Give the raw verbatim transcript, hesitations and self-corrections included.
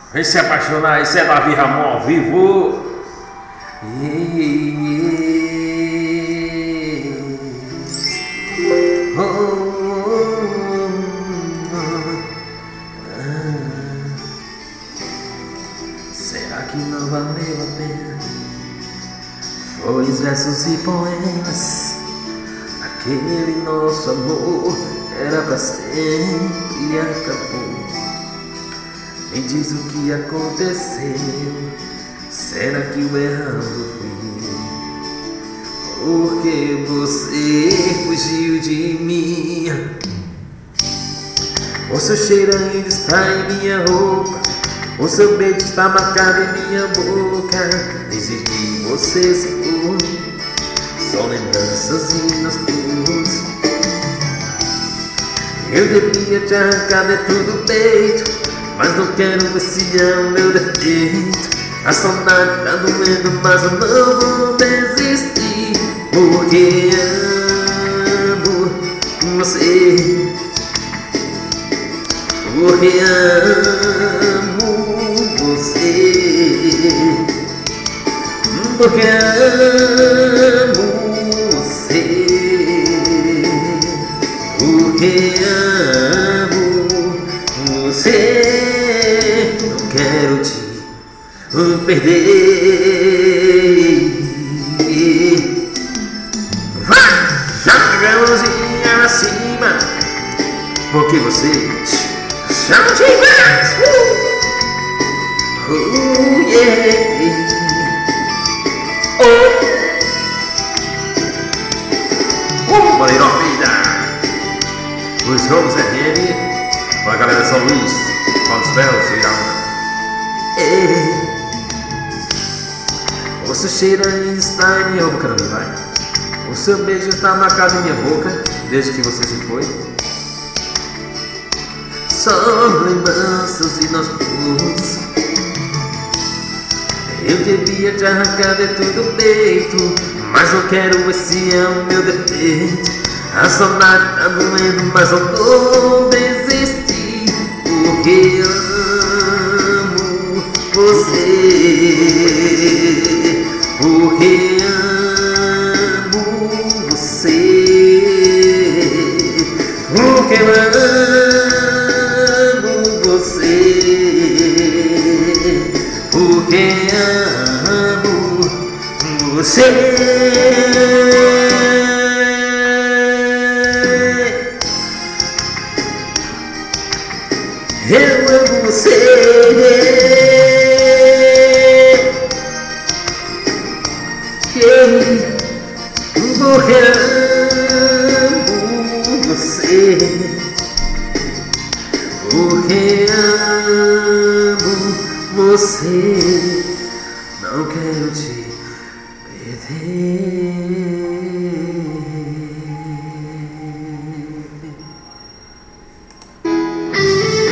Vem se apaixonar, esse é Davi Ramon ao vivo. Oh, oh, oh, ah. Será que não valeu a pena? Flores, versos e poemas. Aquele nosso amor era pra sempre e acabou. Me diz o que aconteceu. Será que o errado fui eu? Porque você fugiu de mim. O seu cheiro ainda está em minha roupa. O seu beijo está marcado em minha boca. Desde que você se foi, só lembranças e nostalgias. Eu devia te arrancar dentro do peito, mas não quero esse é o meu defeito. A saudade tá doendo, mas eu não vou desistir. Porque amo você. Porque amo você. Porque amo você. Porque amo você. Não quero te perder. Vai! Joga a mãozinha acima, porque você chama demais. Uh, uh, yeah. Oh, oh, Moreira Vida. Luiz Gomes R M, com a galera São Luís, com os belos e a o seu cheiro ainda está em minha boca, não vai? O seu beijo está marcado em minha boca desde que você se foi. Só lembranças e nós dois. Eu devia te arrancar dentro do peito, mas não quero, esse é o meu defeito. A saudade tá doendo, mas eu vou desistir. Porque amo você. Porque amo você. Porque amo você. Porque amo você. Eu amo você. Porque amo você. Porque amo você. Não quero te perder.